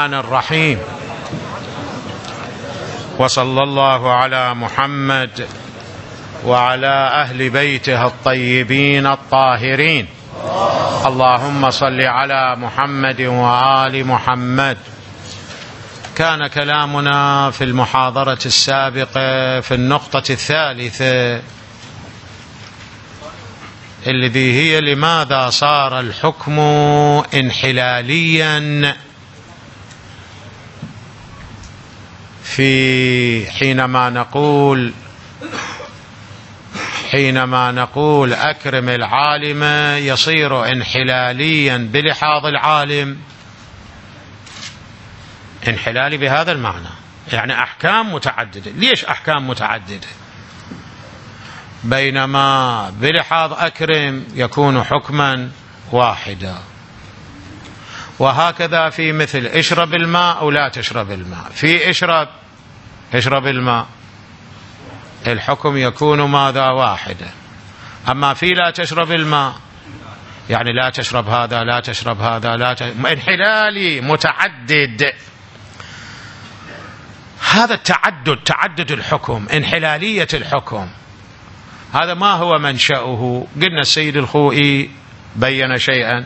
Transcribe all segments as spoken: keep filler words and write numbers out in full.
الرحمن الرحيم. وصلى الله على محمد وعلى أهل بيته الطيبين الطاهرين. اللهم صل على محمد وآل محمد. كان كلامنا في المحاضرة السابقة في النقطة الثالثة الذي هي لماذا صار الحكم انحلاليا في حينما نقول حينما نقول أكرم العالم يصير انحلاليا بلحاظ العالم، انحلالي بهذا المعنى يعني أحكام متعددة. ليش أحكام متعددة؟ بينما بلحاظ أكرم يكون حكما واحدا. وهكذا في مثل اشرب الماء أو لا تشرب الماء، في اشرب اشرب الماء الحكم يكون ماذا؟ واحدا. أما في لا تشرب الماء يعني لا تشرب هذا لا تشرب هذا لا تشرب، انحلالي متعدد. هذا التعدد تعدد الحكم، انحلالية الحكم، هذا ما هو منشأه؟ قلنا السيد الخوئي بين شيئا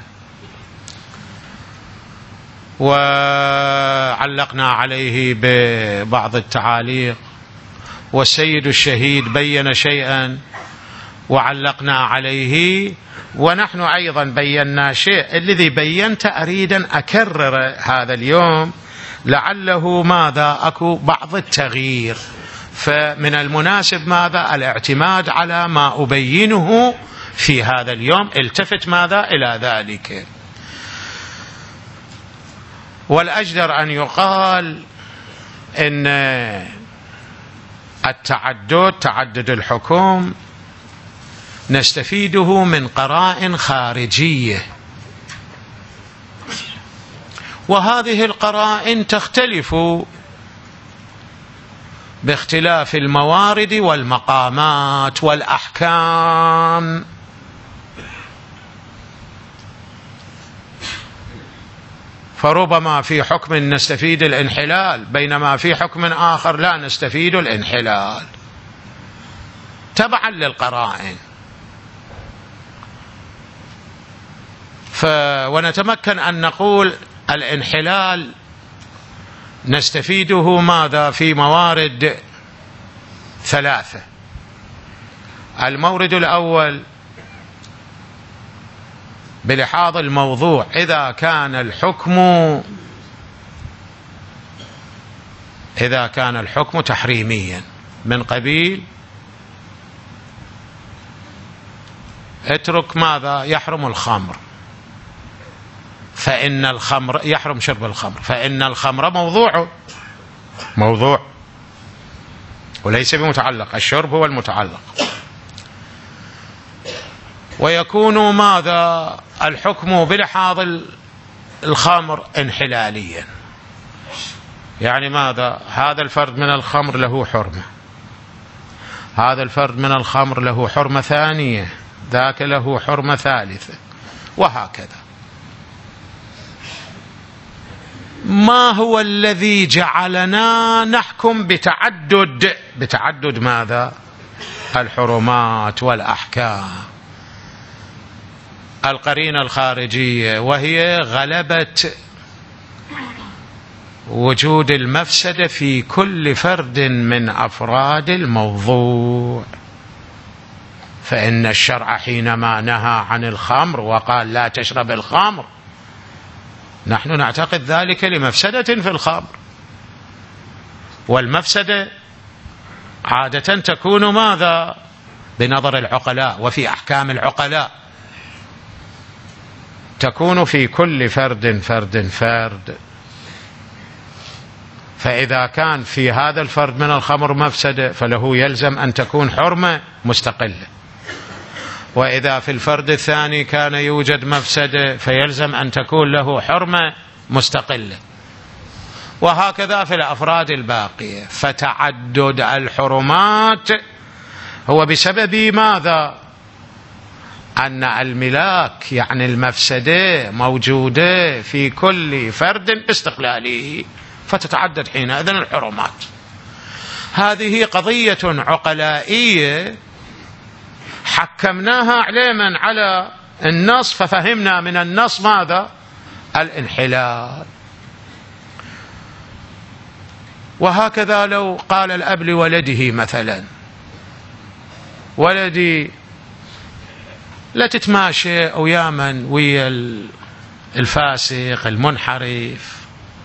وعلقنا عليه ببعض التعاليق، والسيد الشهيد بين شيئا وعلقنا عليه، ونحن أيضا بينا شيء. الذي بينت أريد أن أكرر هذا اليوم لعله ماذا أكو بعض التغيير، فمن المناسب ماذا الاعتماد على ما أبينه في هذا اليوم. التفت ماذا إلى ذلك. والأجدر أن يقال إن التعدد تعدد الحكم نستفيده من قرائن خارجية، وهذه القرائن تختلف باختلاف الموارد والمقامات والأحكام. فربما في حكم نستفيد الانحلال بينما في حكم آخر لا نستفيد الانحلال تبعا للقرائن. ف... ونتمكن أن نقول الانحلال نستفيده ماذا؟ في موارد ثلاثة. المورد الأول بلحاظ الموضوع، إذا كان الحكم إذا كان الحكم تحريميا من قبيل اترك ماذا؟ يحرم الخمر، فإن الخمر يحرم شرب الخمر، فإن الخمر موضوع موضوع وليس بمتعلق، الشرب هو المتعلق. ويكون ماذا؟ الحكم بلحاظ الخمر انحلاليا، يعني ماذا؟ هذا الفرد من الخمر له حرمة، هذا الفرد من الخمر له حرمة ثانية، ذاك له حرمة ثالثة، وهكذا. ما هو الذي جعلنا نحكم بتعدد بتعدد ماذا؟ الحرمات والأحكام. القرينة الخارجية، وهي غلبة وجود المفسدة في كل فرد من أفراد الموضوع. فإن الشرع حينما نهى عن الخمر وقال لا تشرب الخمر، نحن نعتقد ذلك لمفسدة في الخمر، والمفسدة عادة تكون ماذا؟ بنظر العقلاء وفي أحكام العقلاء تكون في كل فرد فرد فرد. فإذا كان في هذا الفرد من الخمر مفسدة فله يلزم أن تكون حرمة مستقلة، وإذا في الفرد الثاني كان يوجد مفسدة فيلزم أن تكون له حرمة مستقلة، وهكذا في الأفراد الباقية. فتعدد الحرمات هو بسبب ماذا؟ أن الملاك يعني المفسدة موجودة في كل فرد باستقلاله، فتتعدد حينئذ الحرمات. هذه قضية عقلائية حكمناها علما على النص، ففهمنا من النص ماذا؟ الانحلال. وهكذا لو قال الأب لولده مثلا: ولدي لا تتماشى وياما ويا الفاسق المنحرف،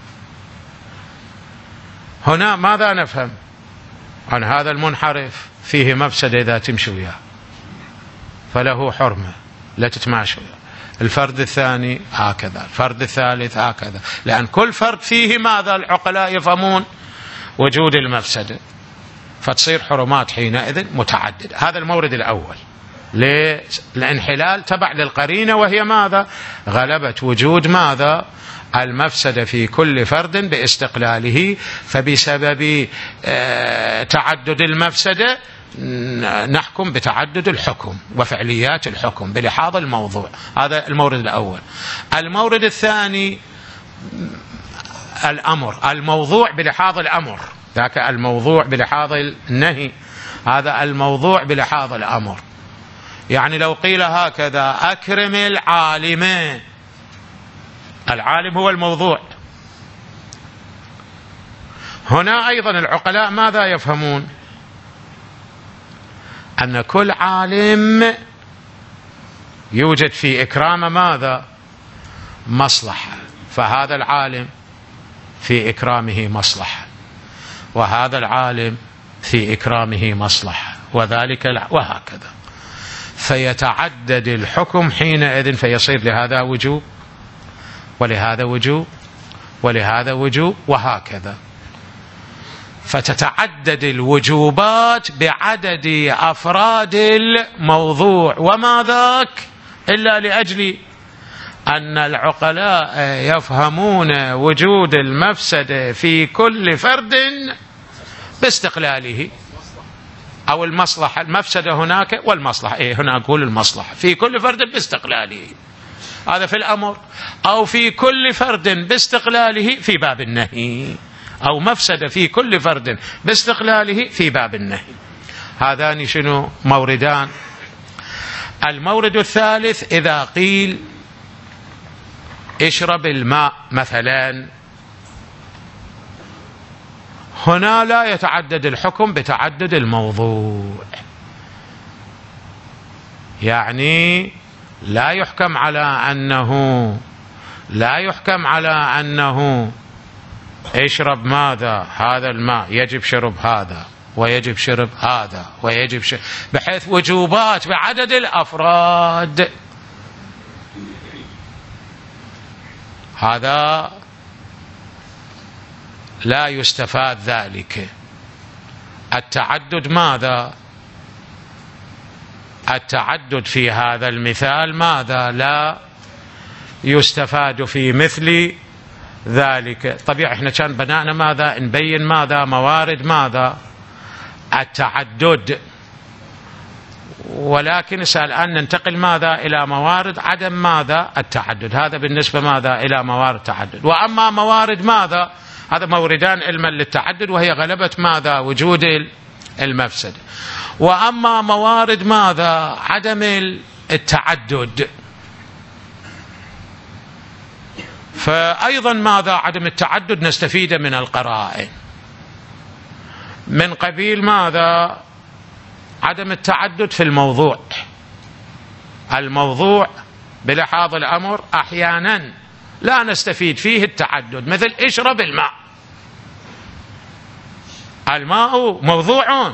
هنا ماذا نفهم؟ عن هذا المنحرف فيه مفسدة إذا تمشي وياه، فله حرمة لا تتماشى وياه. الفرد الثاني هكذا، الفرد الثالث هكذا، لأن كل فرد فيه ماذا؟ العقلاء يفهمون وجود المفسدة، فتصير حرمات حينئذ متعددة. هذا المورد الأول. الانحلال تبع للقرينة، وهي ماذا؟ غلبة وجود ماذا؟ المفسدة في كل فرد باستقلاله، فبسبب تعدد المفسدة نحكم بتعدد الحكم وفعليات الحكم بلحاظ الموضوع. هذا المورد الأول. المورد الثاني الأمر، الموضوع بلحاظ الأمر، ذاك الموضوع بلحاظ النهي، هذا الموضوع بلحاظ الأمر. يعني لو قيل هكذا: أكرم العالم، العالم هو الموضوع. هنا أيضا العقلاء ماذا يفهمون؟ أن كل عالم يوجد في إكرامه ماذا؟ مصلحة، فهذا العالم في إكرامه مصلحة، وهذا العالم في إكرامه مصلحة، وذلك وهكذا، فيتعدد الحكم حينئذ، فيصير لهذا وجوب ولهذا وجوب ولهذا وجوب وهكذا، فتتعدد الوجوبات بعدد أفراد الموضوع. وما ذاك إلا لأجل أن العقلاء يفهمون وجود المفسدة في كل فرد باستقلاله، أو المصلحة، المفسدة هناك والمصلحة، إيه هنا أقول المصلحة في كل فرد باستقلاله، هذا في الأمر، أو في كل فرد باستقلاله في باب النهي، أو مفسدة في كل فرد باستقلاله في باب النهي. هذان شنو؟ موردان. المورد الثالث: إذا قيل اشرب الماء مثلا، هنا لا يتعدد الحكم بتعدد الموضوع، يعني لا يحكم على أنه لا يحكم على أنه اشرب ماذا؟ هذا الماء يجب شرب هذا، ويجب شرب هذا، ويجب شرب، بحيث وجوبات بعدد الأفراد. هذا لا يستفاد ذلك. التعدد ماذا؟ التعدد في هذا المثال ماذا؟ لا يستفاد في مثل ذلك. طبيعي احنا كان بناءنا ماذا؟ نبين ماذا؟ موارد ماذا؟ التعدد. ولكن سأل أن ننتقل ماذا؟ إلى موارد عدم ماذا؟ التعدد. هذا بالنسبة ماذا؟ إلى موارد التعدد. وأما موارد ماذا؟ هذا موردان علما للتعدد، وهي غلبة ماذا؟ وجود المفسد. وأما موارد ماذا؟ عدم التعدد، فأيضا ماذا؟ عدم التعدد نستفيد من القرائن من قبيل ماذا؟ عدم التعدد في الموضوع. الموضوع بلحاظ الأمر أحيانا لا نستفيد فيه التعدد، مثل اشرب الماء، الماء موضوع،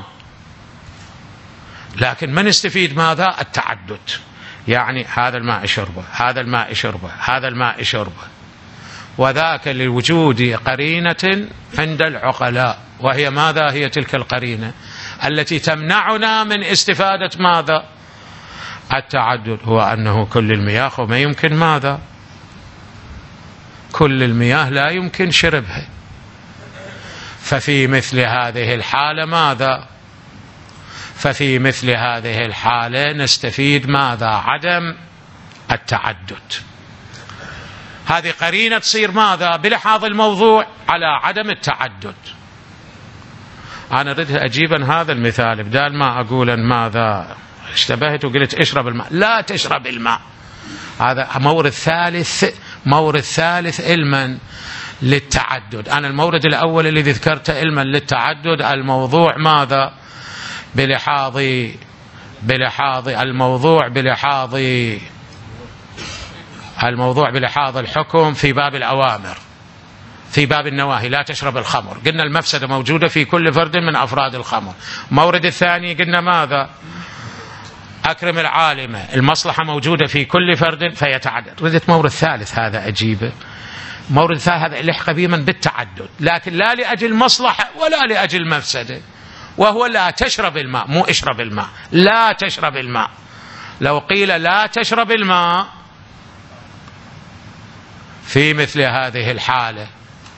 لكن ما نستفيد ماذا؟ التعدد، يعني هذا الماء شربه، هذا الماء شربه، هذا الماء شربه، وذاك لوجود قرينة عند العقلاء، وهي ماذا؟ هي تلك القرينة التي تمنعنا من استفادة ماذا؟ التعدد، هو أنه كل المياه وما يمكن ماذا؟ كل المياه لا يمكن شربها. ففي مثل هذه الحالة ماذا؟ ففي مثل هذه الحالة نستفيد ماذا؟ عدم التعدد. هذه قرينة تصير ماذا؟ بلحاظ الموضوع على عدم التعدد. أنا أريد أجيبا هذا المثال بدال ما أقول ماذا اشتبهت وقلت اشرب الماء، لا تشرب الماء. هذا مورد ثالث، مورد ثالث علما للتعدد. أنا المورد الأول الذي ذكرته علما للتعدد الموضوع ماذا؟ بلحاظ بلحاظ الموضوع بلحاظ الموضوع بلحاظ الحكم في باب الأوامر، في باب النواهي. لا تشرب الخمر، قلنا المفسدة موجودة في كل فرد من أفراد الخمر. مورد الثاني قلنا ماذا؟ أكرم العالمة، المصلحة موجودة في كل فرد فيتعدد. ردت مورد ثالث هذا أجيبه، مورد ثالث هذا لحق بمن بالتعدد، لكن لا لأجل مصلحة ولا لأجل مفسدة، وهو لا تشرب الماء، مو اشرب الماء، لا تشرب الماء. لو قيل لا تشرب الماء في مثل هذه الحالة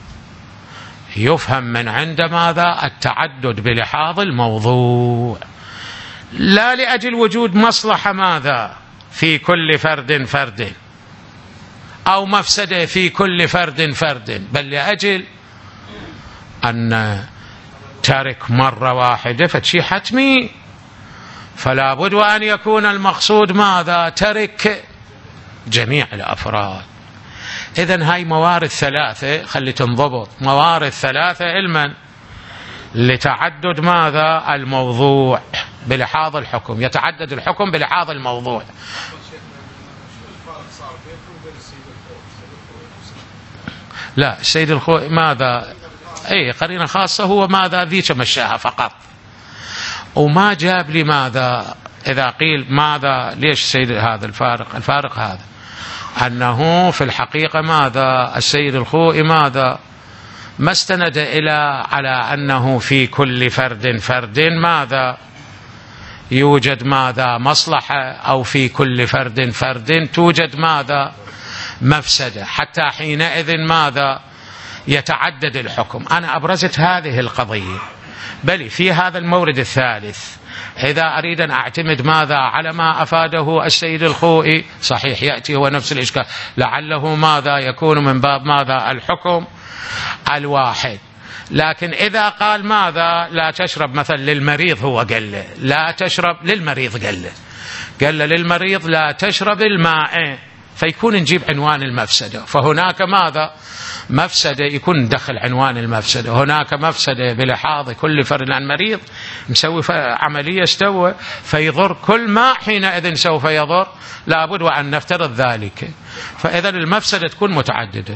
يفهم من عند ماذا؟ التعدد بلحاظ الموضوع، لا لأجل وجود مصلحة ماذا؟ في كل فرد فرد أو مفسدة في كل فرد فرد، بل لأجل أن ترك مرة واحدة فشي حتمي، فلا بد أن يكون المقصود ماذا؟ ترك جميع الأفراد. إذن هاي موارد ثلاثة، خلي تنضبط، موارد ثلاثة علما لتعدد ماذا؟ الموضوع بلحاظ الحكم. يتعدد الحكم بلحاظ الموضوع. لا السيد الخوئي ماذا؟ اي قرينة خاصة، هو ماذا؟ ذيك مشاها فقط، وما جاب لي ماذا إذا قيل ماذا ليش السيد هذا الفارق؟ الفارق هذا أنه في الحقيقة ماذا؟ السيد الخوئي ماذا؟ ما استند إلى على أنه في كل فرد فرد ماذا؟ يوجد ماذا؟ مصلحة، أو في كل فرد فرد توجد ماذا؟ مفسدة، حتى حينئذ ماذا؟ يتعدد الحكم. أنا أبرزت هذه القضية، بل في هذا المورد الثالث إذا أريد أن أعتمد ماذا؟ على ما أفاده السيد الخوئي، صحيح يأتي هو نفس الإشكال، لعله ماذا؟ يكون من باب ماذا؟ الحكم الواحد. لكن إذا قال ماذا؟ لا تشرب مثلا للمريض، هو قال له لا تشرب للمريض، قال له قال له للمريض لا تشرب الماء، فيكون نجيب عنوان المفسدة. فهناك ماذا؟ مفسدة، يكون ندخل عنوان المفسدة. هناك مفسدة بلحاظ كل فرد عن مريض مسوي عملية استوى فيضر كل ماء، حينئذ سوف يضر، لابد وأن نفترض ذلك. فإذا المفسدة تكون متعددة.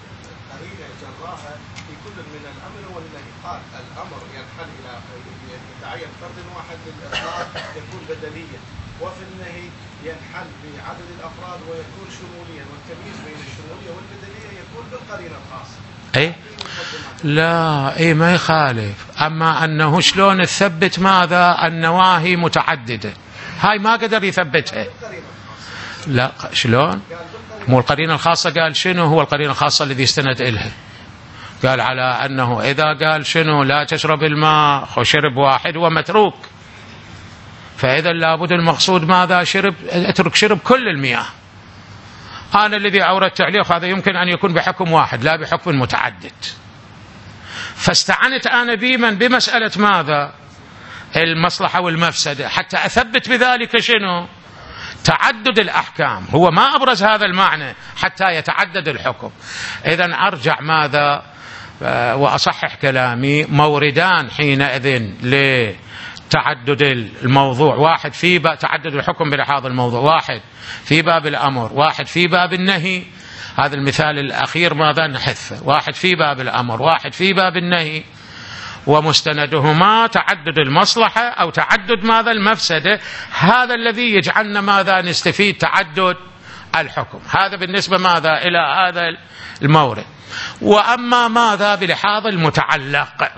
يكون بدليا، وفي النهي ينحل بعدد الأفراد ويكون شموليا، والتمييز بين الشمولية والبدلية يكون بالقرينة الخاصة. أي لا أي ما يخالف، أما أنه شلون تثبت ماذا؟ النواهي متعددة، هاي ما قدر يثبتها. لا شلون؟ مو القرينة الخاصة قال شنو؟ هو القرينة الخاصة الذي استند إلها، قال على أنه إذا قال شنو؟ لا تشرب الماء وشرب واحد ومتروك، فإذا لابد المقصود ماذا؟ شرب، اترك شرب كل المياه. أنا الذي أوردت تعليق هذا يمكن أن يكون بحكم واحد لا بحكم متعدد، فاستعنت أنا بمن؟ بمسألة ماذا؟ المصلحة والمفسدة، حتى أثبت بذلك شنو؟ تعدد الأحكام. هو ما أبرز هذا المعنى حتى يتعدد الحكم. إذن أرجع ماذا وأصحح كلامي، موردان حينئذ ل تعدد الموضوع، واحد في باب تعدد الحكم بلحاظ الموضوع، واحد في باب الأمر، واحد في باب النهي. هذا المثال الأخير ماذا نحثه؟ واحد في باب الأمر، واحد في باب النهي، ومستندهما تعدد المصلحة أو تعدد ماذا؟ المفسدة. هذا الذي يجعلنا ماذا؟ نستفيد تعدد الحكم. هذا بالنسبة ماذا؟ إلى هذا المورد. وأما ماذا؟ بلحاظ المتعلق،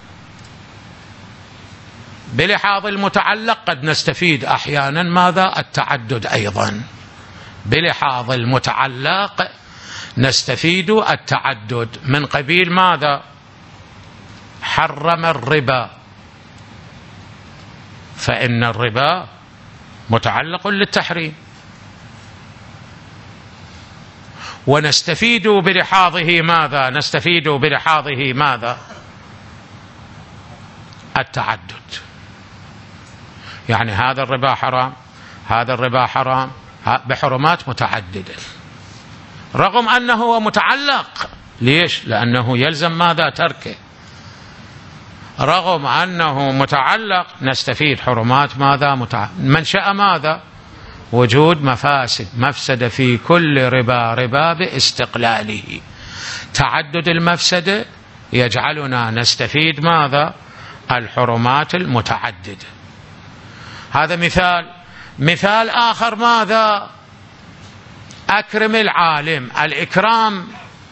بلحاظ المتعلق قد نستفيد أحيانا ماذا؟ التعدد أيضا. بلحاظ المتعلق نستفيد التعدد من قبيل ماذا؟ حرم الربا فإن الربا متعلق للتحريم، ونستفيد بلحاظه ماذا؟ نستفيد بلحاظه ماذا؟ التعدد. يعني هذا الربا حرام، هذا الربا حرام بحرمات متعددة، رغم أنه هو متعلق. ليش؟ لأنه يلزم ماذا؟ تركه. رغم أنه متعلق نستفيد حرمات ماذا؟ متعلق. منشأ ماذا؟ وجود مفاسد، مفسدة في كل ربا ربا باستقلاله. تعدد المفسدة يجعلنا نستفيد ماذا؟ الحرمات المتعددة. هذا مثال. مثال آخر ماذا؟ أكرم العالم. الإكرام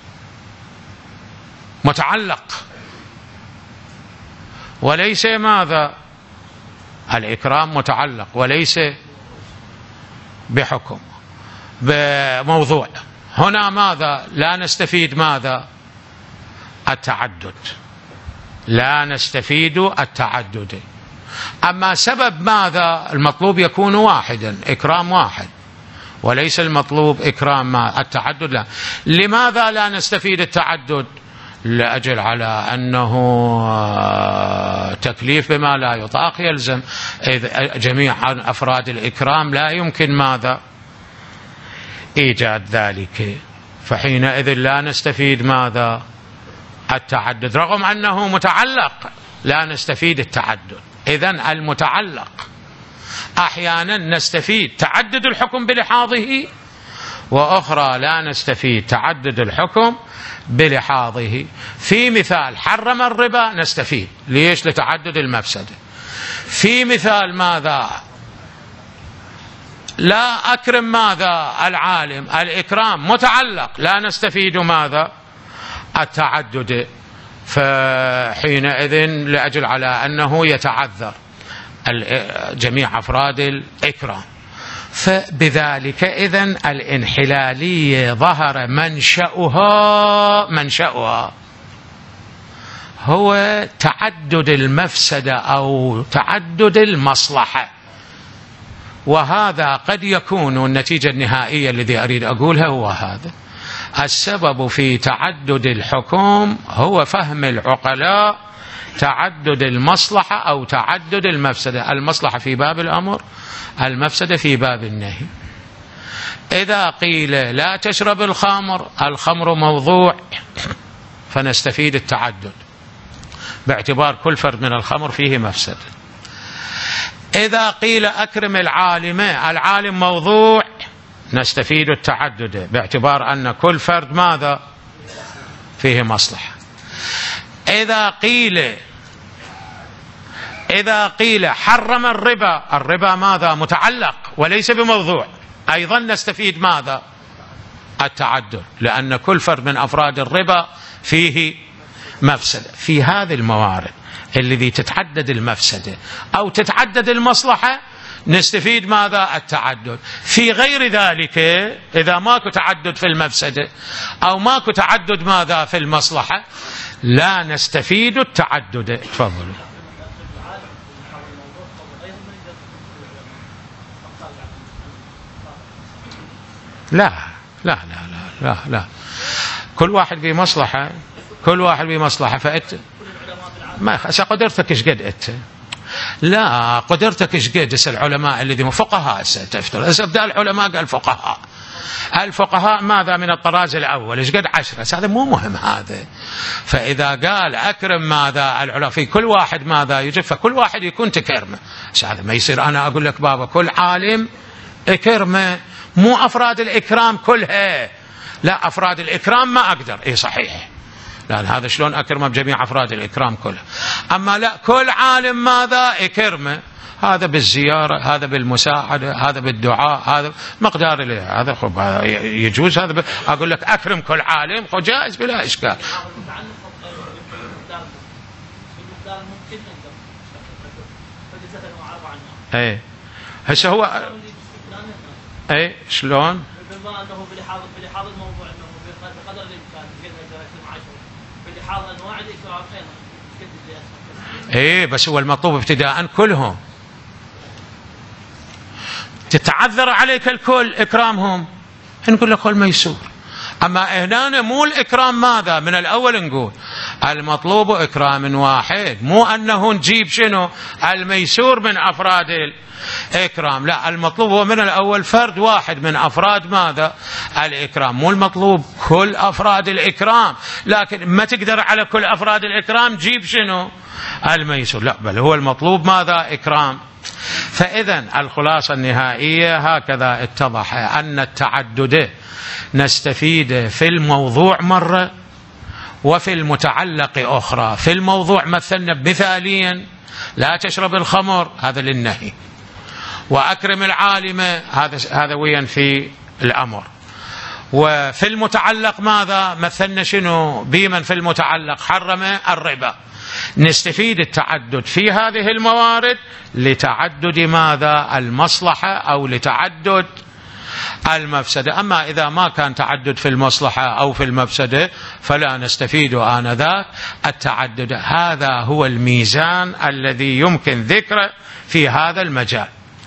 متعلق وليس ماذا؟ الإكرام متعلق وليس بحكم بموضوع. هنا ماذا؟ لا نستفيد ماذا؟ التعدد، لا نستفيد التعدد. أما سبب ماذا؟ المطلوب يكون واحدا، إكرام واحد، وليس المطلوب إكرام ما التعدد. لا. لماذا لا نستفيد التعدد؟ لأجل على أنه تكليف بما لا يطاق يلزم جميع أفراد الإكرام، لا يمكن ماذا؟ إيجاد ذلك، فحينئذ لا نستفيد ماذا؟ التعدد، رغم أنه متعلق لا نستفيد التعدد. إذن المتعلق أحيانا نستفيد تعدد الحكم بلحاظه، وأخرى لا نستفيد تعدد الحكم بلحاظه. في مثال حرم الربا نستفيد، ليش؟ لتعدد المفسدة. في مثال ماذا؟ لا أكرم ماذا؟ العالم، الإكرام متعلق، لا نستفيد ماذا؟ التعدد. فحينئذ لأجل على أنه يتعذر جميع أفراد الإكرام. فبذلك إذن الانحلالية ظهر منشأها منشأها هو تعدد المفسدة أو تعدد المصلحة. وهذا قد يكون النتيجة النهائية الذي أريد أقولها هو هذا. السبب في تعدد الحكم هو فهم العقلاء تعدد المصلحة أو تعدد المفسدة. المصلحة في باب الأمر، المفسدة في باب النهي. إذا قيل لا تشرب الخمر، الخمر موضوع، فنستفيد التعدد باعتبار كل فرد من الخمر فيه مفسدة. إذا قيل أكرم العالم، العالم موضوع، نستفيد التعدد باعتبار أن كل فرد ماذا؟ فيه مصلحة. إذا قيل إذا قيل حرم الربا، الربا ماذا؟ متعلق وليس بموضوع، أيضا نستفيد ماذا؟ التعدد، لأن كل فرد من أفراد الربا فيه مفسدة. في هذه الموارد الذي تتعدد المفسدة أو تتعدد المصلحة نستفيد ماذا؟ التعدد. في غير ذلك إذا ماكو تعدد في المفسدة أو ماكو تعدد ماذا؟ في المصلحة، لا نستفيد التعدد. تفضلوا. لا لا لا لا لا لا كل واحد بمصلحة، كل واحد بمصلحة. فأنت ما قدرتك ايش قد أنت؟ لا قدرتك ايش قد؟ العلماء الذين فقهاء ستفتر أبدأ العلماء قال فقهاء، الفقهاء ماذا؟ من الطراز الأول ايش قد؟ عشرة. هذا مو مهم هذا. فإذا قال أكرم ماذا؟ العلماء في كل واحد ماذا يجب، فكل واحد يكون تكرمه. هذا ما يصير أنا أقول لك بابا كل عالم اكرمه، مو أفراد الإكرام كلها، لا أفراد الإكرام ما أقدر. إيه صحيح، لأن هذا شلون أكرمه بجميع أفراد الإكرام كلها. أما لا كل عالم ماذا؟ اكرمه، هذا بالزيارة، هذا بالمساعدة، هذا بالدعاء، هذا مقدار له. هذا خب يجوز. هذا أقول لك أكرم كل عالم خب جائز بلا إشكال. ايه هسه هو ايه شلون؟ بما انه بلحاظ بلحاظ الموضوع انه بقدر الامكان بلحاظ انواع الاكرام ايضا. ايه بس هو المطلوب ابتداء كلهم، تتعذر عليك الكل إكرامهم، نقول لك الميسور. أما هنا مو الإكرام ماذا من الأول نقول المطلوب إكرام واحد، مو أنه نجيب شنو الميسور من أفراد الإكرام، لا، المطلوب هو من الأول فرد واحد من أفراد ماذا الإكرام، مو المطلوب كل أفراد الإكرام، لكن ما تقدر على كل أفراد الإكرام جيب شنو الميسور، لا، بل هو المطلوب ماذا إكرام. فإذا الخلاصة النهائية هكذا اتضح أن التعدد نستفيد في الموضوع مرة وفي المتعلق أخرى. في الموضوع مثلنا مثاليا لا تشرب الخمر، هذا للنهي، وأكرم العالم، هذا هذا وين في الأمر. وفي المتعلق ماذا مثلنا شنو بمن في المتعلق حرم الربا. نستفيد التعدد في هذه الموارد لتعدد ماذا المصلحة أو لتعدد المفسدة. أما إذا ما كان تعدد في المصلحة أو في المفسدة فلا نستفيد آنذاك التعدد. هذا هو الميزان الذي يمكن ذكره في هذا المجال.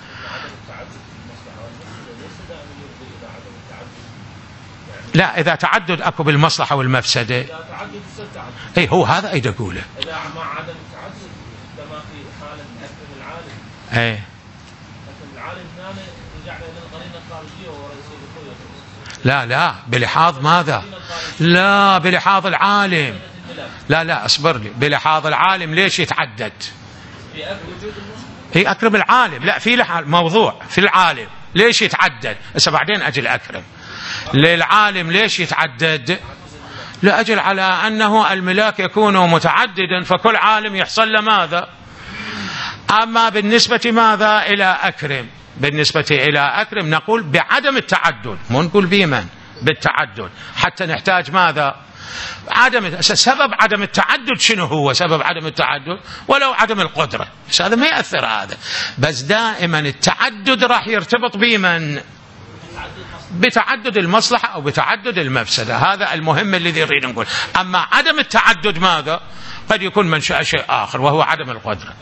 لا، إذا تعدد أكو بالمصلحة والمفسدة أي هو هذا أيد أقوله. إذا ما عدم التعدد كما في حالة أكرم العالم أي أكرم العالم هنا رجعنا إلى القرينة الخارجية ورئيسية القوة. لا لا بلحاظ ماذا؟ لا بلحاظ العالم. لا لا أصبر لي، بلحاظ العالم ليش يتعدد؟ في وجود المصلحة. هي أكرم العالم، لا في موضوع في العالم ليش يتعدد؟ هسه بعدين أجل أكرم. للعالم ليش يتعدد؟ لأجل على أنه الملاك يكون متعددا فكل عالم يحصل له ماذا. أما بالنسبة ماذا إلى أكرم، بالنسبة إلى أكرم نقول بعدم التعدد، مو نقول بمن بالتعدد، حتى نحتاج ماذا عدم سبب عدم التعدد. شنو هو سبب عدم التعدد؟ ولو عدم القدرة، بس هذا ما يأثر هذا، بس دائما التعدد راح يرتبط بمن بتعدد المصلحة أو بتعدد المفسدة. هذا المهم الذي نريد نقول. أما عدم التعدد ماذا قد يكون منشأ شيء آخر وهو عدم القدرة.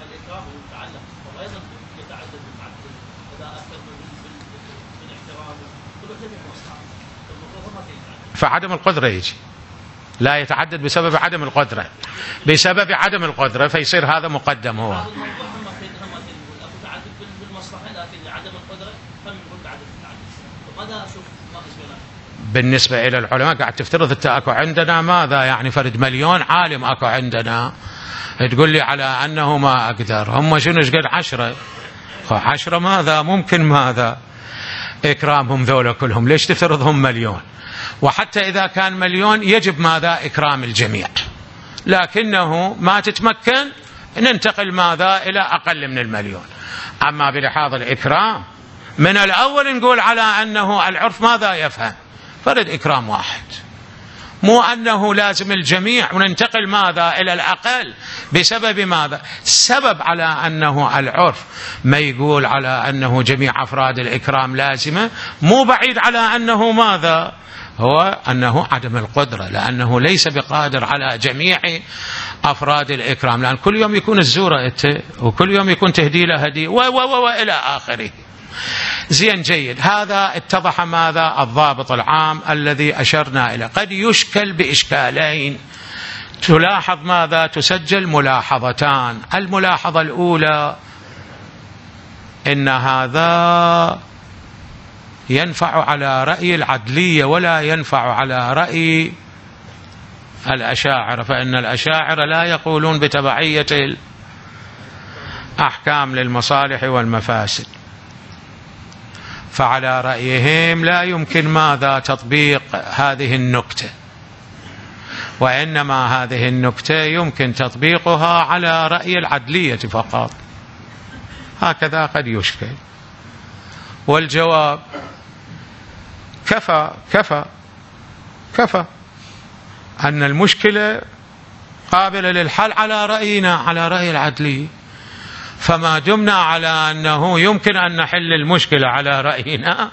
فعدم القدرة يجي لا يتعدد بسبب عدم القدرة، بسبب عدم القدرة فيصير هذا مقدم. هو بالنسبة إلى العلماء قاعد تفترض أنت أكو عندنا ماذا يعني فرد مليون عالم أكو عندنا، تقول لي على أنه ما أقدر، هم شنو قد عشرة عشرة ماذا ممكن ماذا إكرامهم ذولا كلهم، ليش تفترضهم مليون؟ وحتى إذا كان مليون يجب ماذا إكرام الجميع، لكنه ما تتمكن ننتقل ماذا إلى أقل من المليون. أما بلحاظ الإكرام من الأول نقول على أنه العرف ماذا يفهم فرد إكرام واحد، مو أنه لازم الجميع وننتقل ماذا إلى الأقل بسبب ماذا سبب على أنه العرف ما يقول على أنه جميع أفراد الإكرام لازمة، مو بعيد على أنه ماذا هو أنه عدم القدرة، لأنه ليس بقادر على جميع أفراد الإكرام، لأن كل يوم يكون الزورة إت وكل يوم يكون تهدي له هدي و و وإلى آخره. زين جيد، هذا اتضح ماذا الضابط العام الذي أشرنا إليه. قد يشكل بإشكالين، تلاحظ ماذا تسجل ملاحظتان. الملاحظة الأولى إن هذا ينفع على رأي العدلية ولا ينفع على رأي الأشاعرة، فإن الأشاعرة لا يقولون بتبعية الأحكام للمصالح والمفاسد، فعلى رأيهم لا يمكن ماذا تطبيق هذه النكتة، وإنما هذه النكتة يمكن تطبيقها على رأي العدلية فقط. هكذا قد يشكل. والجواب كفى كفى كفى أن المشكلة قابلة للحل على رأينا على رأي العدلية، فما دمنا على أنه يمكن أن نحل المشكلة على رأينا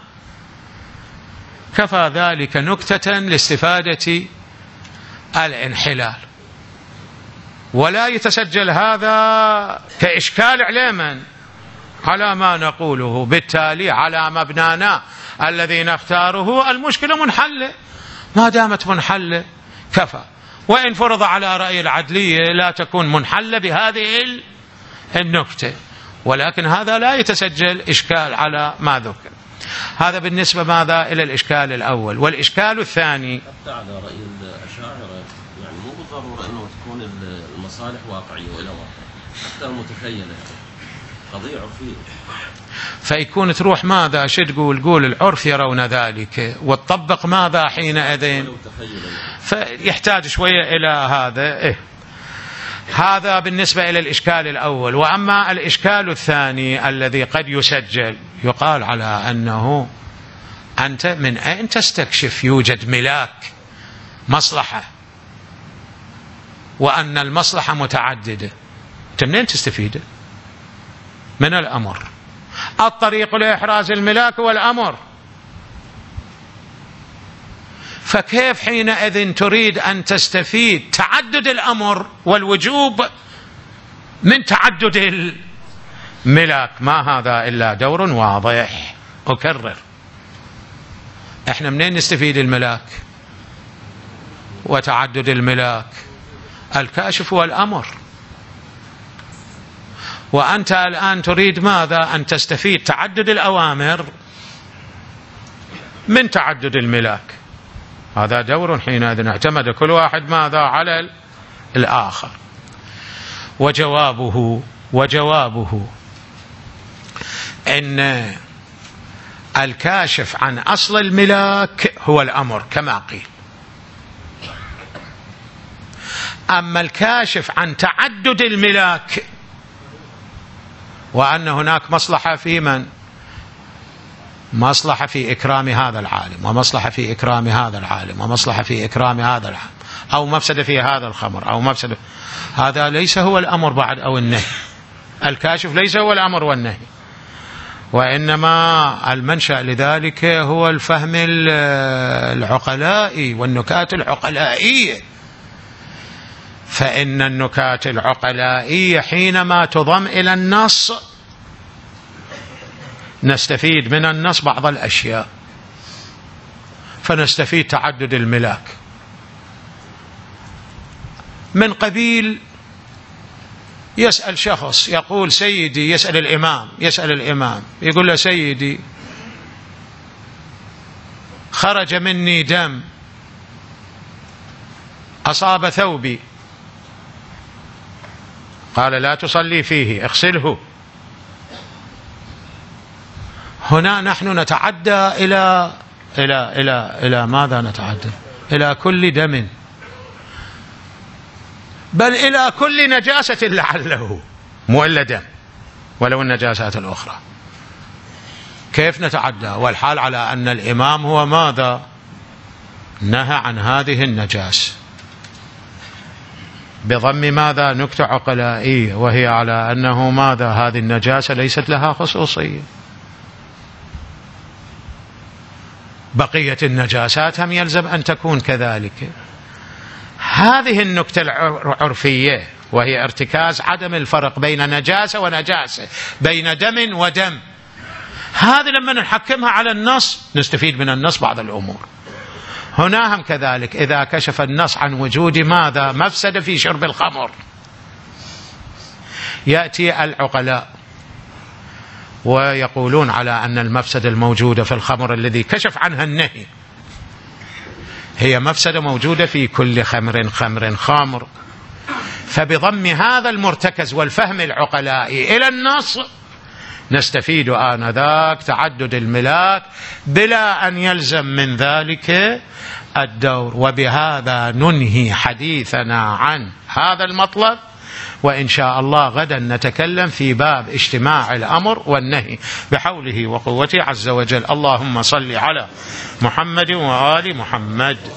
كفى ذلك نكتة لاستفادة الانحلال، ولا يتسجل هذا كإشكال على من؟ على ما نقوله، بالتالي على مبنانا الذي نختاره المشكلة منحلة. ما دامت منحلة كفى، وإن فرض على رأي العدلية لا تكون منحلة بهذه النكتة، ولكن هذا لا يتسجل إشكال على ما ذكر. هذا بالنسبة ماذا إلى الإشكال الأول. والإشكال الثاني حتى على رأي الأشاعرة يعني مو بالضرورة أنه تكون المصالح واقعية ولا واقع، حتى المتخيلة قضية عرفية، فيكون تروح ماذا شو تقول قول العرف يرون ذلك، وتطبق ماذا حينئذ، فيحتاج شوية إلى هذا. إيه هذا بالنسبة إلى الإشكال الأول. وأما الإشكال الثاني الذي قد يسجل، يقال على أنه أنت من أين تستكشف يوجد ملاك مصلحة وأن المصلحة متعددة؟ أنت منين تستفيد من الأمر؟ الطريق لإحراز الملاك هو الأمر، فكيف حينئذ تريد أن تستفيد تعدد الأمر والوجوب من تعدد الملاك؟ ما هذا إلا دور واضح. أكرر، إحنا منين نستفيد الملاك وتعدد الملاك؟ الكاشف هو الأمر، وأنت الآن تريد ماذا؟ أن تستفيد تعدد الأوامر من تعدد الملاك. هذا دور حينئذ اعتمد كل واحد ماذا على الآخر. وجوابه وجوابه إن الكاشف عن أصل الملاك هو الأمر كما قيل، أما الكاشف عن تعدد الملاك وأن هناك مصلحة في من؟ مصلحة في إكرام هذا العالم، ومصلحة في إكرام هذا العالم، ومصلحة في إكرام هذا العالم، أو مفسدة في هذا الخمر، أو مفسدة. هذا ليس هو الأمر بعد أو النهي. الكاشف ليس هو الأمر والنهي، وإنما المنشأ لذلك هو الفهم العقلائي والنكات العقلائية. فإن النكات العقلائية حينما تضم إلى النص نستفيد من النص بعض الأشياء، فنستفيد تعدد الملاك من قبيل يسأل شخص يقول سيدي، يسأل الإمام يسأل الإمام يقول له سيدي خرج مني دم أصاب ثوبي، قال لا تصلي فيه اغسله. هنا نحن نتعدى إلى إلى إلى إلى ماذا نتعدى؟ إلى كل دم، بل إلى كل نجاسة لعله، مو إلا دم ولو النجاسات الأخرى. كيف نتعدى والحال على أن الإمام هو ماذا؟ نهى عن هذه النجاسة بضم ماذا؟ نكتة عقلائية، وهي على أنه ماذا؟ هذه النجاسة ليست لها خصوصية، بقية النجاسات هم يلزم أن تكون كذلك. هذه النكتة العرفية وهي ارتكاز عدم الفرق بين نجاسة ونجاسة، بين دم ودم، هذه لما نحكمها على النص نستفيد من النص بعض الأمور. هنا هم كذلك، إذا كشف النص عن وجود ماذا؟ مفسدة في شرب الخمر، يأتي العقلاء ويقولون على أن المفسدة الموجودة في الخمر الذي كشف عنها النهي هي مفسدة موجودة في كل خمر خمر خامر. فبضم هذا المرتكز والفهم العقلائي إلى النص نستفيد آنذاك تعدد الملاك بلا أن يلزم من ذلك الدور. وبهذا ننهي حديثنا عن هذا المطلب، وإن شاء الله غدا نتكلم في باب اجتماع الأمر والنهي بحوله وقوته عز وجل. اللهم صل على محمد وآل محمد.